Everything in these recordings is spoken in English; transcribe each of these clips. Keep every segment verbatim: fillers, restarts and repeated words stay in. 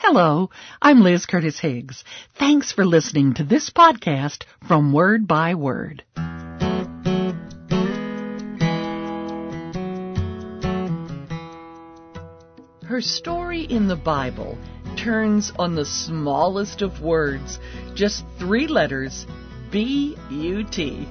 Hello, I'm Liz Curtis Higgs. Thanks for listening to this podcast from Word by Word. Her story in the Bible turns on the smallest of words, just three letters, B U T.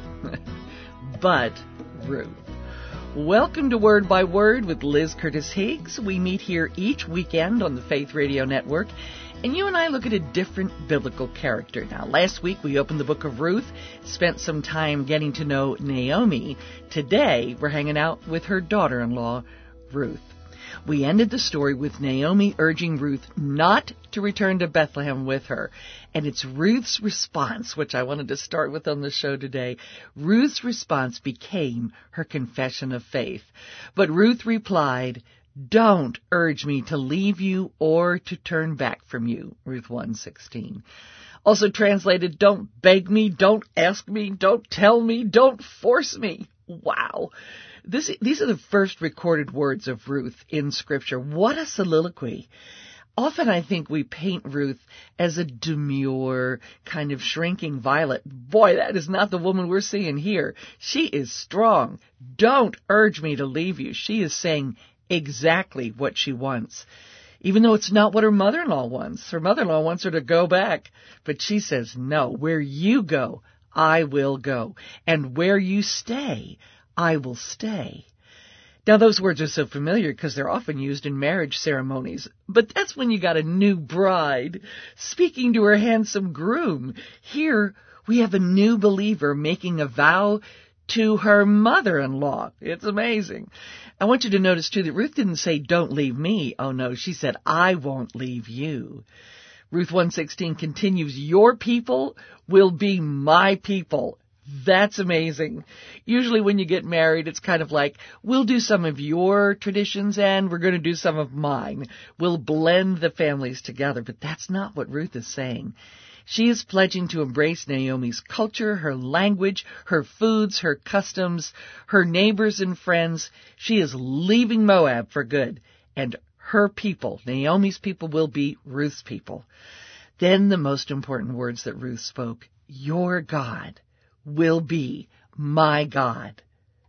But Ruth. Welcome to Word by Word with Liz Curtis Higgs. We meet here each weekend on the Faith Radio Network, and you and I look at a different biblical character. Now, last week we opened the book of Ruth, spent some time getting to know Naomi. Today we're hanging out with her daughter-in-law, Ruth. We ended the story with Naomi urging Ruth not to return to Bethlehem with her. And it's Ruth's response, which I wanted to start with on the show today. Ruth's response became her confession of faith. But Ruth replied, "Don't urge me to leave you or to turn back from you." Ruth one sixteen. Also translated, "Don't beg me, don't ask me, don't tell me, don't force me." Wow. This, these are the first recorded words of Ruth in Scripture. What a soliloquy. Often I think we paint Ruth as a demure, kind of shrinking violet. Boy, that is not the woman we're seeing here. She is strong. Don't urge me to leave you. She is saying exactly what she wants, even though it's not what her mother-in-law wants. Her mother-in-law wants her to go back, but she says, no, where you go, I will go, and where you stay, I will stay. Now, those words are so familiar because they're often used in marriage ceremonies, but that's when you got a new bride speaking to her handsome groom. Here, we have a new believer making a vow to her mother-in-law. It's amazing. I want you to notice, too, that Ruth didn't say, "Don't leave me." Oh, no, she said, "I won't leave you." Ruth one sixteen continues, "Your people will be my people." That's amazing. Usually when you get married, it's kind of like, we'll do some of your traditions and we're going to do some of mine. We'll blend the families together, but that's not what Ruth is saying. She is pledging to embrace Naomi's culture, her language, her foods, her customs, her neighbors and friends. She is leaving Moab for good, and her people, Naomi's people, will be Ruth's people. Then the most important words that Ruth spoke, "Your God will be my God."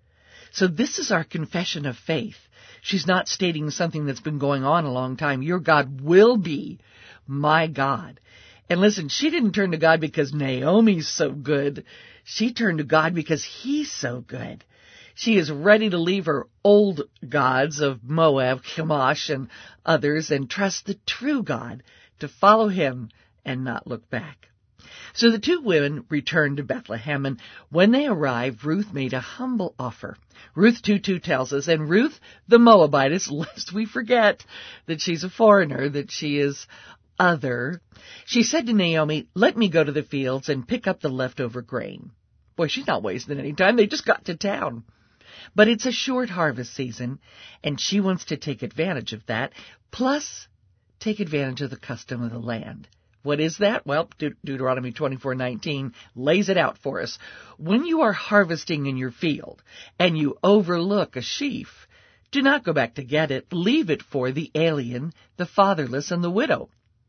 So this is our confession of faith. She's not stating something that's been going on a long time. Your God will be my God. And listen, she didn't turn to God because Naomi's so good. She turned to God because He's so good. She is ready to leave her old gods of Moab, Chemosh, and others, and trust the true God, to follow Him and not look back. So the two women returned to Bethlehem, and when they arrived, Ruth made a humble offer. Ruth two two tells us, and Ruth the Moabitess, lest we forget that she's a foreigner, that she is other, she said to Naomi, "Let me go to the fields and pick up the leftover grain." Boy, she's not wasting any time. They just got to town. But it's a short harvest season, and she wants to take advantage of that, plus take advantage of the custom of the land. What is that? Well, De- Deuteronomy twenty-four nineteen lays it out for us. When you are harvesting in your field and you overlook a sheaf, do not go back to get it. Leave it for the alien, the fatherless, and the widow.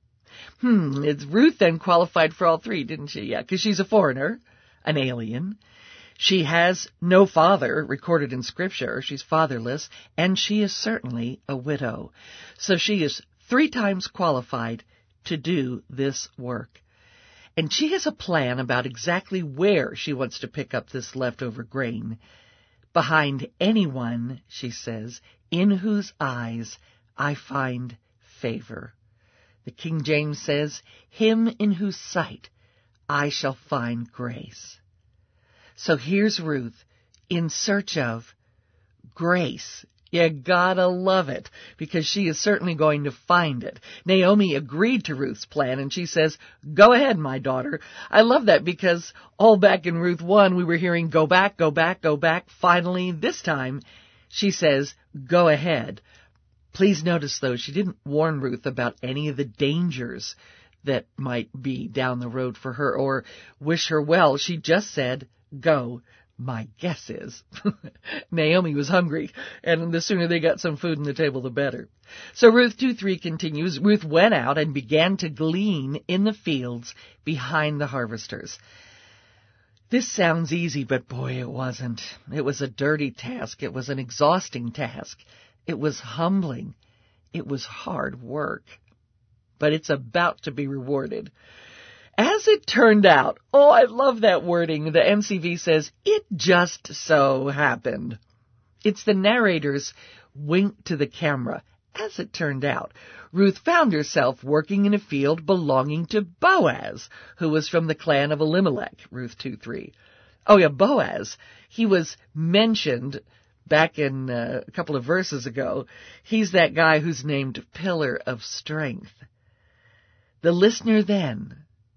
Hmm, it's Ruth then qualified for all three, didn't she? Yeah, because she's a foreigner, an alien. She has no father recorded in Scripture. She's fatherless, and she is certainly a widow. So she is three times qualified to do this work. And she has a plan about exactly where she wants to pick up this leftover grain. Behind anyone, she says, in whose eyes I find favor. The King James says, him in whose sight I shall find grace. So here's Ruth in search of grace. You gotta love it, because she is certainly going to find it. Naomi agreed to Ruth's plan, and she says, "Go ahead, my daughter." I love that, because all back in Ruth one, we were hearing, go back, go back, go back. Finally, this time, she says, go ahead. Please notice, though, she didn't warn Ruth about any of the dangers that might be down the road for her, or wish her well. She just said, "Go, My guess is Naomi was hungry, and the sooner they got some food on the table, the better. So Ruth two three continues, Ruth went out and began to glean in the fields behind the harvesters. This sounds easy, but boy, it wasn't. It was a dirty task. It was an exhausting task. It was humbling. It was hard work. But it's about to be rewarded. As it turned out, oh, I love that wording. The M C V says, it just so happened. It's the narrator's wink to the camera. As it turned out, Ruth found herself working in a field belonging to Boaz, who was from the clan of Elimelech, Ruth two three. Oh yeah, Boaz. He was mentioned back in uh, a couple of verses ago. He's that guy who's named Pillar of Strength. The listener then,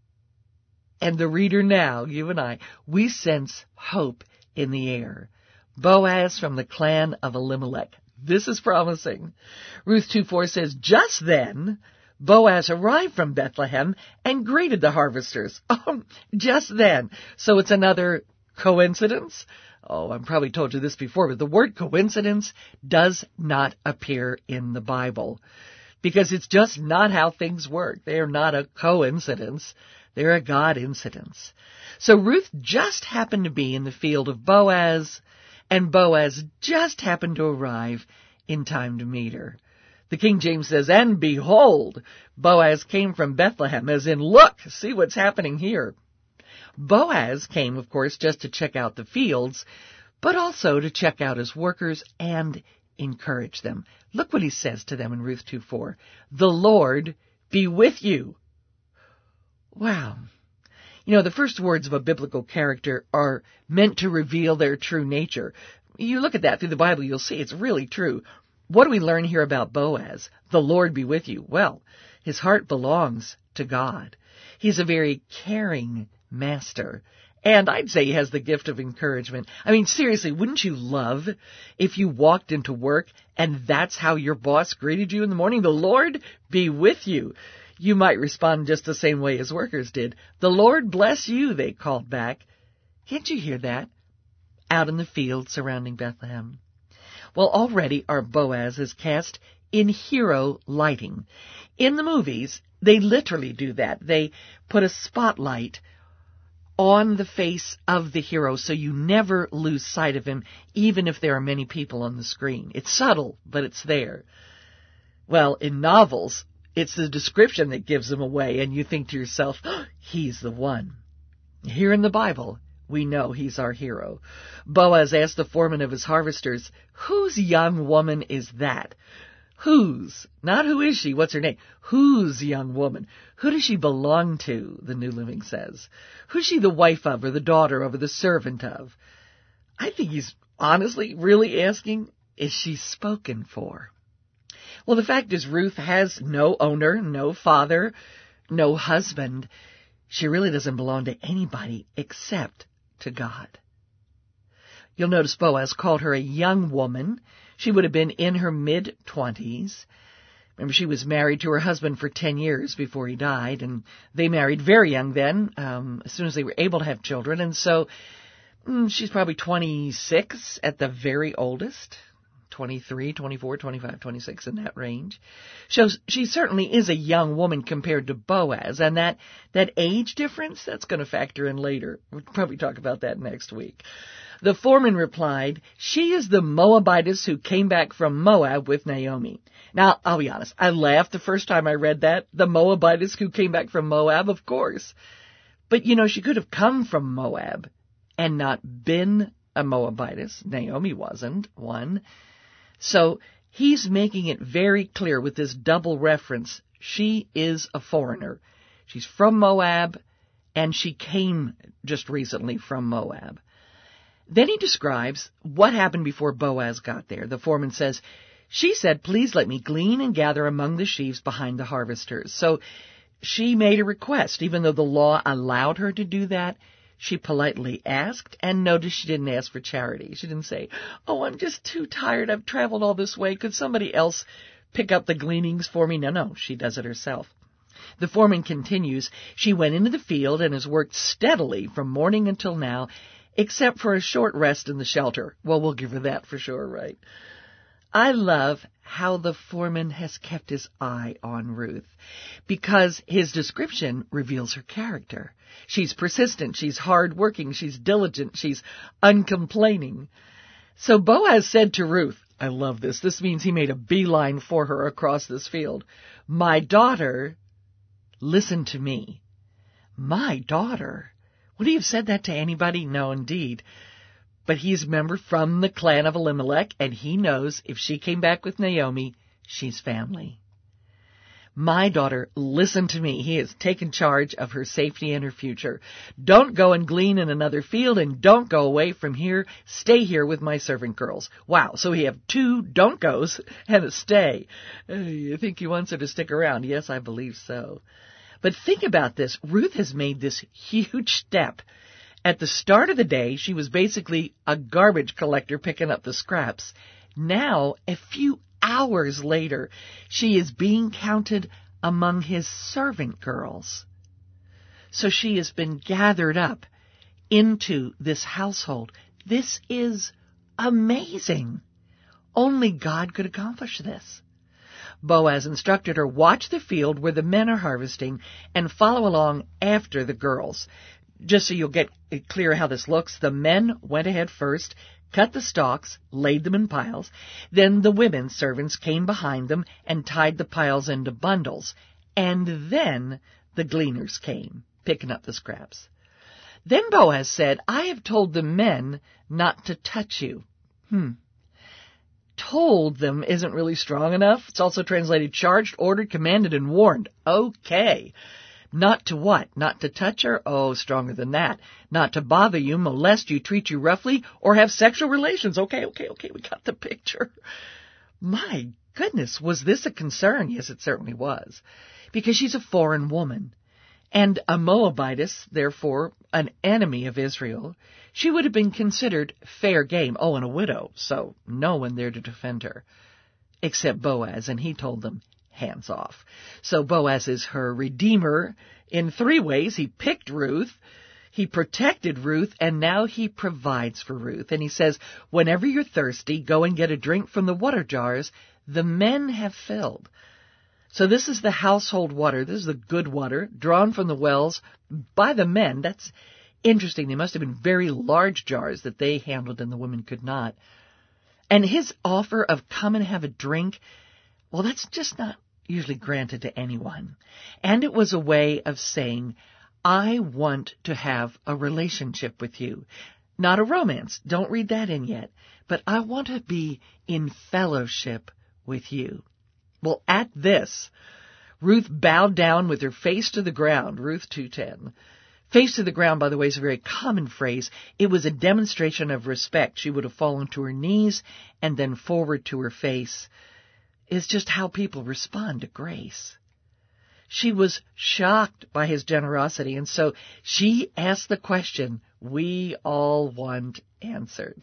and the reader now, you and I, we sense hope in the air. Boaz from the clan of Elimelech. This is promising. Ruth two four says, just then, Boaz arrived from Bethlehem and greeted the harvesters. Oh, just then. So it's another coincidence? Oh, I've probably told you this before, but the word coincidence does not appear in the Bible. Because it's just not how things work. They are not a coincidence. They're a God incidence. So Ruth just happened to be in the field of Boaz, and Boaz just happened to arrive in time to meet her. The King James says, and behold, Boaz came from Bethlehem, as in, look, see what's happening here. Boaz came, of course, just to check out the fields, but also to check out his workers and encourage them. Look what he says to them in Ruth two four. The Lord be with you. Wow. You know, the first words of a biblical character are meant to reveal their true nature. You look at that through the Bible, you'll see it's really true. What do we learn here about Boaz? The Lord be with you. Well, his heart belongs to God. He's a very caring master. And I'd say he has the gift of encouragement. I mean, seriously, wouldn't you love if you walked into work and that's how your boss greeted you in the morning? The Lord be with you. You might respond just the same way as workers did. The Lord bless you, they called back. Can't you hear that? Out in the field surrounding Bethlehem. Well, already our Boaz is cast in hero lighting. In the movies, they literally do that. They put a spotlight on the face of the hero so you never lose sight of him, even if there are many people on the screen. It's subtle, but it's there. Well, in novels, it's the description that gives him away, and you think to yourself, oh, he's the one. Here in the Bible, we know he's our hero. Boaz asked the foreman of his harvesters, whose young woman is that? Whose? Not who is she, what's her name? Whose young woman? Who does she belong to, the New Living says? Who's she the wife of, or the daughter of, or the servant of? I think he's honestly really asking, is she spoken for? Well, the fact is Ruth has no owner, no father, no husband. She really doesn't belong to anybody except to God. You'll notice Boaz called her a young woman. She would have been in her mid-twenties. Remember, she was married to her husband for ten years before he died, and they married very young then, um, as soon as they were able to have children. And so mm, she's probably twenty-six at the very oldest, twenty-three, twenty-four, twenty-five, twenty-six, in that range. So she certainly is a young woman compared to Boaz, and that, that age difference, that's going to factor in later. We'll probably talk about that next week. The foreman replied, she is the Moabitess who came back from Moab with Naomi. Now, I'll be honest, I laughed the first time I read that. The Moabitess who came back from Moab, of course. But, you know, she could have come from Moab and not been a Moabitess. Naomi wasn't one. So he's making it very clear with this double reference. She is a foreigner. She's from Moab, and she came just recently from Moab. Then he describes what happened before Boaz got there. The foreman says, she said, please let me glean and gather among the sheaves behind the harvesters. So she made a request. Even though the law allowed her to do that, she politely asked, and notice she didn't ask for charity. She didn't say, oh, I'm just too tired. I've traveled all this way. Could somebody else pick up the gleanings for me? No, no, she does it herself. The foreman continues, she went into the field and has worked steadily from morning until now, except for a short rest in the shelter. Well, we'll give her that for sure, right? I love how the foreman has kept his eye on Ruth, because his description reveals her character. She's persistent, she's hardworking, she's diligent, she's uncomplaining. So Boaz said to Ruth, I love this. This means he made a beeline for her across this field. My daughter, listen to me. My daughter? Would he have said that to anybody? No, indeed. But he's a member from the clan of Elimelech, and he knows if she came back with Naomi, she's family. My daughter, listen to me. He has taken charge of her safety and her future. Don't go and glean in another field, and don't go away from here. Stay here with my servant girls. Wow, so we have two don't goes and a stay. Uh, you think he wants her to stick around? Yes, I believe so. But think about this. Ruth has made this huge step. At the start of the day, she was basically a garbage collector picking up the scraps. Now, a few hours later, she is being counted among his servant girls. So she has been gathered up into this household. This is amazing. Only God could accomplish this. Boaz instructed her, watch the field where the men are harvesting and follow along after the girls. Just so you'll get clear how this looks, the men went ahead first, cut the stalks, laid them in piles. Then the women servants came behind them and tied the piles into bundles. And then the gleaners came, picking up the scraps. Then Boaz said, I have told the men not to touch you. Hmm. Told them isn't really strong enough. It's also translated charged, ordered, commanded, and warned. Okay. Not to what? Not to touch her? Oh, stronger than that. Not to bother you, molest you, treat you roughly, or have sexual relations. Okay, okay, okay, we got the picture. My goodness, was this a concern? Yes, it certainly was. Because she's a foreign woman. And a Moabitess, therefore, an enemy of Israel, she would have been considered fair game. Oh, and a widow, so no one there to defend her. Except Boaz, and he told them, hands off. So Boaz is her redeemer in three ways. He picked Ruth, he protected Ruth, and now he provides for Ruth. And he says, whenever you're thirsty, go and get a drink from the water jars the men have filled. So this is the household water. This is the good water drawn from the wells by the men. That's interesting. They must have been very large jars that they handled and the women could not. And his offer of come and have a drink, well, that's just not usually granted to anyone. And it was a way of saying, I want to have a relationship with you. Not a romance. Don't read that in yet. But I want to be in fellowship with you. Well, at this, Ruth bowed down with her face to the ground. Ruth two ten. Face to the ground, by the way, is a very common phrase. It was a demonstration of respect. She would have fallen to her knees and then forward to her face. Is just how people respond to grace. She was shocked by his generosity, and so she asked the question we all want answered.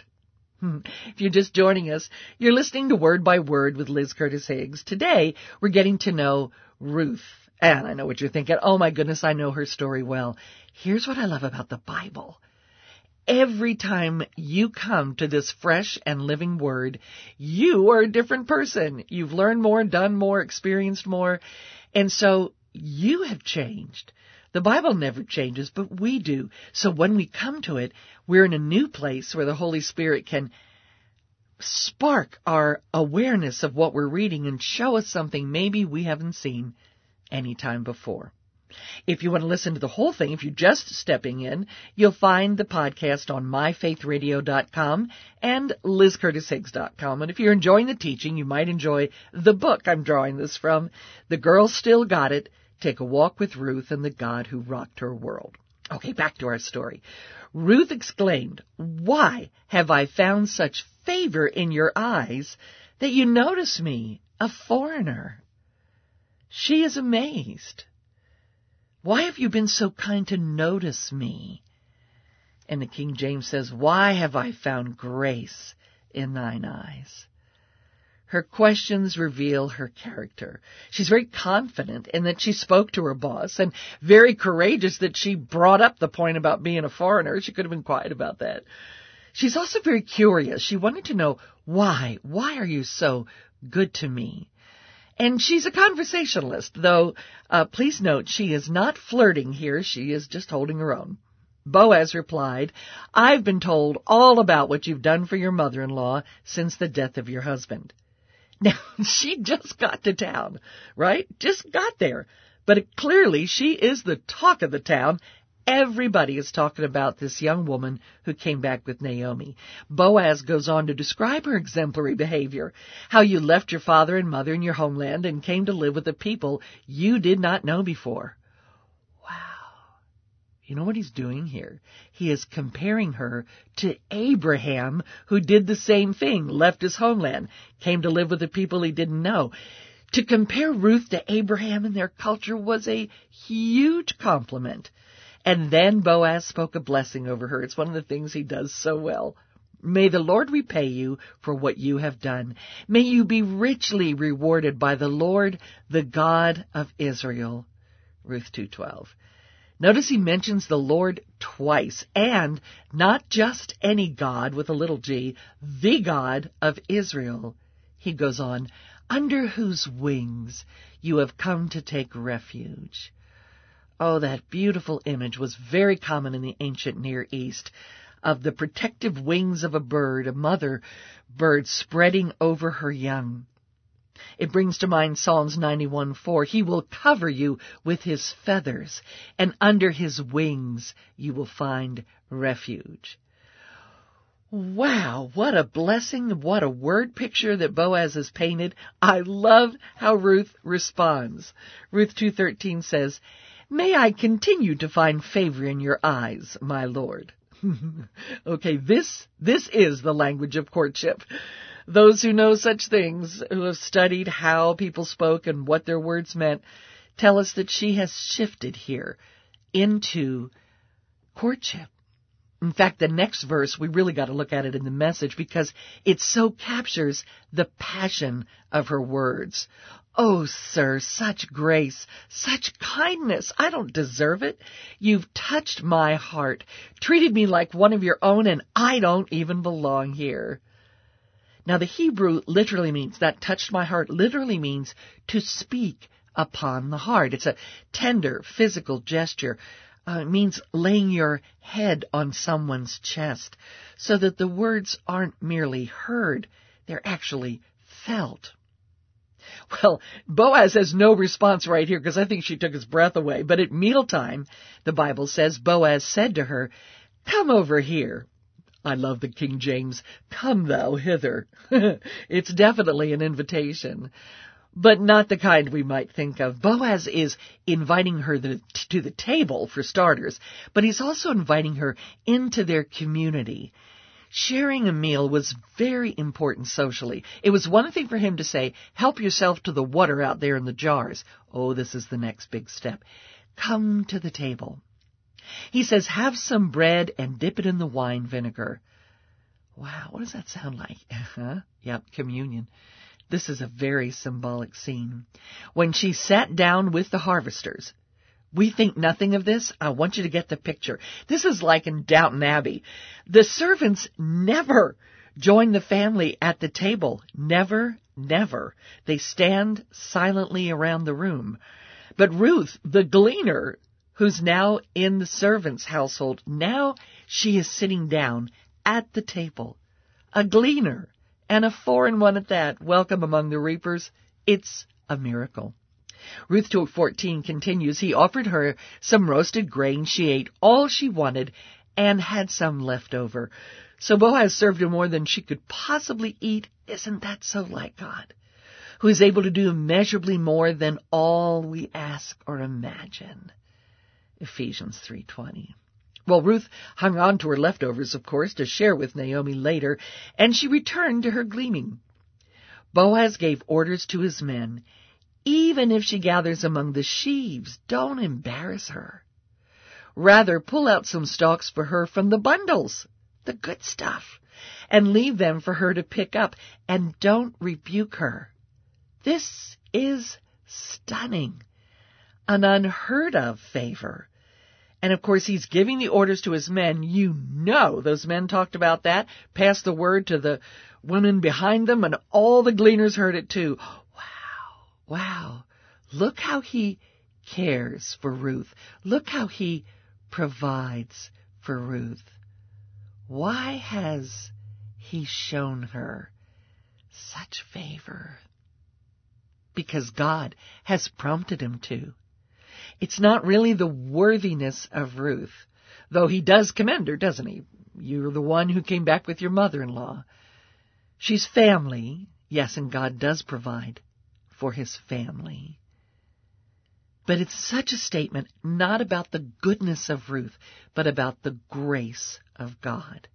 If you're just joining us, you're listening to Word by Word with Liz Curtis Higgs. Today, we're getting to know Ruth. And I know what you're thinking. Oh, my goodness, I know her story well. Here's what I love about the Bible. Every time you come to this fresh and living Word, you are a different person. You've learned more, done more, experienced more. And so you have changed. The Bible never changes, but we do. So when we come to it, we're in a new place where the Holy Spirit can spark our awareness of what we're reading and show us something maybe we haven't seen any time before. If you want to listen to the whole thing, if you're just stepping in, you'll find the podcast on my faith radio dot com and liz curtis higgs dot com. And if you're enjoying the teaching, you might enjoy the book I'm drawing this from, The Girl Still Got It, Take a Walk with Ruth and the God Who Rocked Her World. Okay, back to our story. Ruth exclaimed, "Why have I found such favor in your eyes that you notice me, a foreigner?" She is amazed. "Why have you been so kind to notice me?" And the King James says, "Why have I found grace in thine eyes?" Her questions reveal her character. She's very confident in that she spoke to her boss, and very courageous that she brought up the point about being a foreigner. She could have been quiet about that. She's also very curious. She wanted to know, why? Why are you so good to me? And she's a conversationalist, though uh, please note she is not flirting here. She is just holding her own. Boaz replied, I've been told all about what you've done for your mother-in-law since the death of your husband. Now, she just got to town, right? Just got there. But it, clearly, she is the talk of the town. Everybody is talking about this young woman who came back with Naomi. Boaz goes on to describe her exemplary behavior, how you left your father and mother in your homeland and came to live with a people you did not know before. Wow. You know what he's doing here? He is comparing her to Abraham, who did the same thing, left his homeland, came to live with the people he didn't know. To compare Ruth to Abraham in their culture was a huge compliment. And then Boaz spoke a blessing over her. It's one of the things he does so well. May the Lord repay you for what you have done. May you be richly rewarded by the Lord, the God of Israel. Ruth two twelve. Notice he mentions the Lord twice, and not just any God with a little g, the God of Israel. He goes on, under whose wings you have come to take refuge. Oh, that beautiful image was very common in the ancient Near East, of the protective wings of a bird, a mother bird spreading over her young. It brings to mind Psalms ninety-one four. He will cover you with his feathers, and under his wings you will find refuge. Wow, what a blessing, what a word picture that Boaz has painted. I love how Ruth responds. Ruth two thirteen says, May I continue to find favor in your eyes, my Lord. Okay, this this is the language of courtship. Those who know such things, who have studied how people spoke and what their words meant, tell us that she has shifted here into courtship. In fact, the next verse, we really got to look at it in the Message because it so captures the passion of her words. Oh, sir, such grace, such kindness. I don't deserve it. You've touched my heart, treated me like one of your own, and I don't even belong here. Now, the Hebrew literally means, that touched my heart literally means to speak upon the heart. It's a tender, physical gesture. Uh, it means laying your head on someone's chest so that the words aren't merely heard, they're actually felt. Well, Boaz has no response right here because I think she took his breath away. But at mealtime, the Bible says, Boaz said to her, Come over here. I love the King James, come thou hither. It's definitely an invitation, but not the kind we might think of. Boaz is inviting her the, to the table, for starters, but he's also inviting her into their community. Sharing a meal was very important socially. It was one thing for him to say, help yourself to the water out there in the jars. Oh, this is the next big step. Come to the table. He says, have some bread and dip it in the wine vinegar. Wow, what does that sound like? Uh-huh. Yep, communion. This is a very symbolic scene. When she sat down with the harvesters, we think nothing of this. I want you to get the picture. This is like in Downton Abbey. The servants never join the family at the table. Never, never. They stand silently around the room. But Ruth, the gleaner, who's now in the servant's household, now she is sitting down at the table. A gleaner, and a foreign one at that. Welcome among the reapers. It's a miracle. Ruth two fourteen continues, he offered her some roasted grain. She ate all she wanted and had some left over. So Boaz served her more than she could possibly eat. Isn't that so like God, who is able to do immeasurably more than all we ask or imagine? Ephesians three twenty. Well, Ruth hung on to her leftovers, of course, to share with Naomi later, and she returned to her gleaning. Boaz gave orders to his men, even if she gathers among the sheaves, don't embarrass her. Rather, pull out some stalks for her from the bundles, the good stuff, and leave them for her to pick up, and don't rebuke her. This is stunning, an unheard of favor. And of course, he's giving the orders to his men. You know those men talked about that, passed the word to the women behind them, and all the gleaners heard it too. Wow, wow. Look how he cares for Ruth. Look how he provides for Ruth. Why has he shown her such favor? Because God has prompted him to. It's not really the worthiness of Ruth, though he does commend her, doesn't he? You're the one who came back with your mother-in-law. She's family, yes, and God does provide for his family. But it's such a statement not about the goodness of Ruth, but about the grace of God.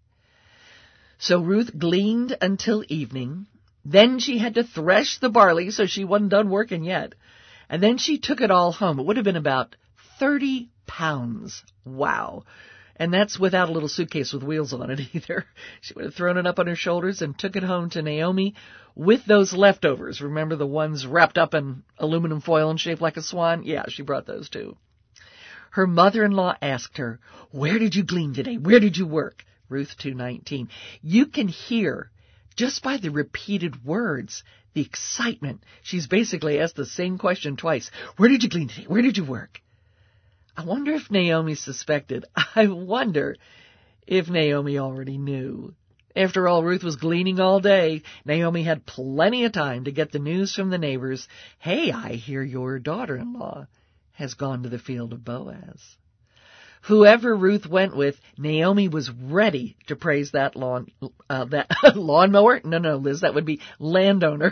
So Ruth gleaned until evening. Then she had to thresh the barley, so she wasn't done working yet. And then she took it all home. It would have been about thirty pounds. Wow. And that's without a little suitcase with wheels on it either. She would have thrown it up on her shoulders and took it home to Naomi with those leftovers. Remember the ones wrapped up in aluminum foil and shaped like a swan? Yeah, she brought those too. Her mother-in-law asked her, "Where did you glean today? Where did you work?" Ruth two nineteen. You can hear, just by the repeated words, the excitement. She's basically asked the same question twice. Where did you glean today? Where did you work? I wonder if Naomi suspected. I wonder if Naomi already knew. After all, Ruth was gleaning all day. Naomi had plenty of time to get the news from the neighbors. Hey, I hear your daughter-in-law has gone to the field of Boaz. Whoever Ruth went with, Naomi was ready to praise that lawn, uh, that lawnmower. No, no, Liz, that would be landowner.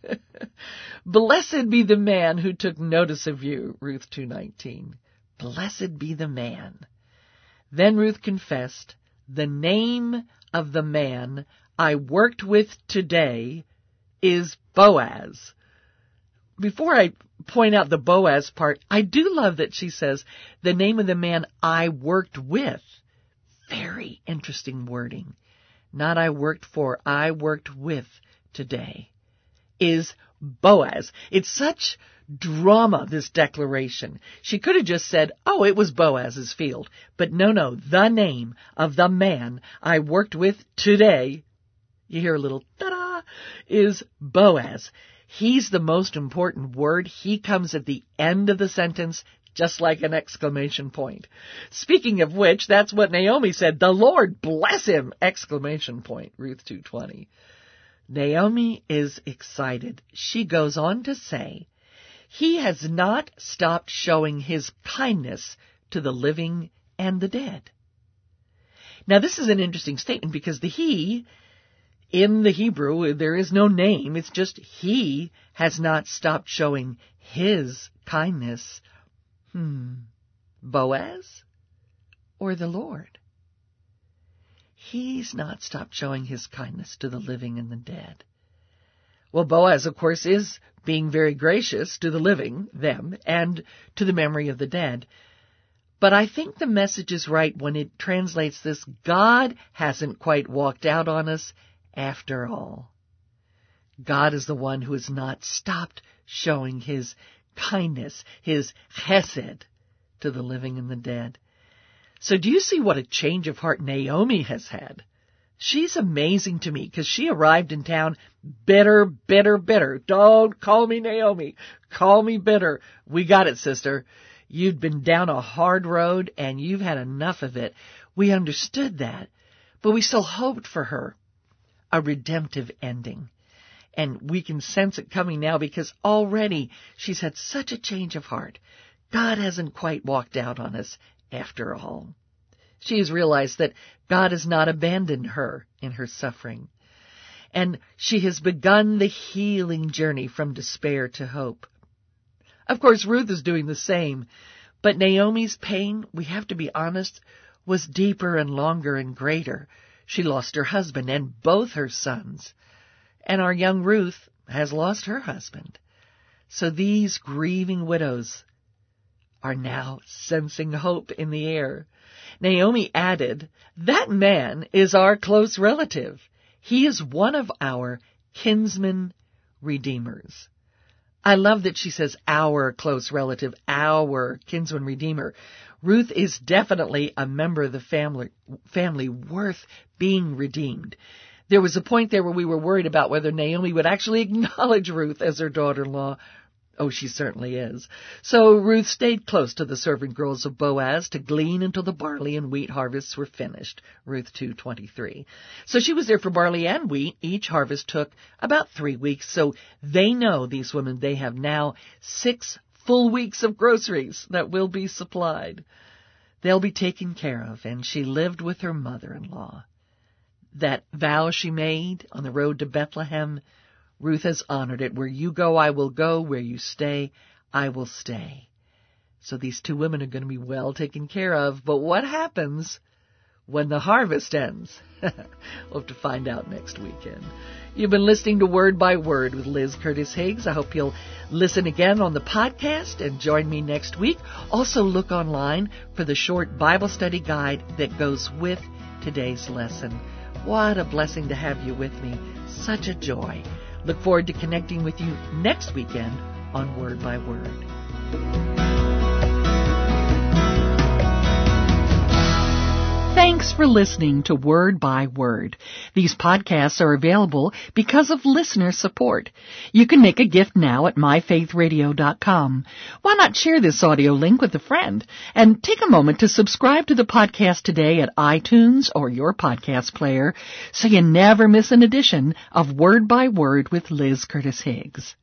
Blessed be the man who took notice of you, Ruth two nineteen. Blessed be the man. Then Ruth confessed, the name of the man I worked with today is Boaz. Before I point out the Boaz part, I do love that she says, the name of the man I worked with. Very interesting wording. Not I worked for, I worked with today. Is Boaz. It's such drama, this declaration. She could have just said, oh, it was Boaz's field. But no, no, the name of the man I worked with today, you hear a little ta-da, is Boaz. He's the most important word. He comes at the end of the sentence, just like an exclamation point. Speaking of which, that's what Naomi said. The Lord bless him! Exclamation point. Ruth two twenty. Naomi is excited. She goes on to say, he has not stopped showing his kindness to the living and the dead. Now, this is an interesting statement because the he, in the Hebrew, there is no name. It's just he has not stopped showing his kindness. Hmm. Boaz or the Lord? He's not stopped showing his kindness to the living and the dead. Well, Boaz, of course, is being very gracious to the living, them, and to the memory of the dead. But I think the message is right when it translates this, God hasn't quite walked out on us after all. God is the one who has not stopped showing his kindness, his chesed, to the living and the dead. So do you see what a change of heart Naomi has had? She's amazing to me because she arrived in town bitter, bitter, bitter. Don't call me Naomi. Call me bitter. We got it, sister. You'd been down a hard road and you've had enough of it. We understood that, but we still hoped for her a redemptive ending. And we can sense it coming now because already she's had such a change of heart. God hasn't quite walked out on us after all. She has realized that God has not abandoned her in her suffering. And she has begun the healing journey from despair to hope. Of course, Ruth is doing the same. But Naomi's pain, we have to be honest, was deeper and longer and greater. She lost her husband and both her sons. And our young Ruth has lost her husband. So these grieving widows are now sensing hope in the air. Naomi added, "That man is our close relative. He is one of our kinsman redeemers." I love that she says our close relative, our kinsman redeemer. Ruth is definitely a member of the family, family worth being redeemed. There was a point there where we were worried about whether Naomi would actually acknowledge Ruth as her daughter-in-law. Oh, she certainly is. So Ruth stayed close to the servant girls of Boaz to glean until the barley and wheat harvests were finished. Ruth two twenty-three. So she was there for barley and wheat. Each harvest took about three weeks. So they know, these women, they have now six full weeks of groceries that will be supplied. They'll be taken care of. And she lived with her mother-in-law. That vow she made on the road to Bethlehem, Ruth has honored it. Where you go, I will go. Where you stay, I will stay. So these two women are going to be well taken care of. But what happens when the harvest ends? We'll have to find out next weekend. You've been listening to Word by Word with Liz Curtis Higgs. I hope you'll listen again on the podcast and join me next week. Also look online for the short Bible study guide that goes with today's lesson. What a blessing to have you with me. Such a joy. Look forward to connecting with you next weekend on Word by Word. Thanks for listening to Word by Word. These podcasts are available because of listener support. You can make a gift now at my faith radio dot com. Why not share this audio link with a friend? And take a moment to subscribe to the podcast today at iTunes or your podcast player so you never miss an edition of Word by Word with Liz Curtis Higgs.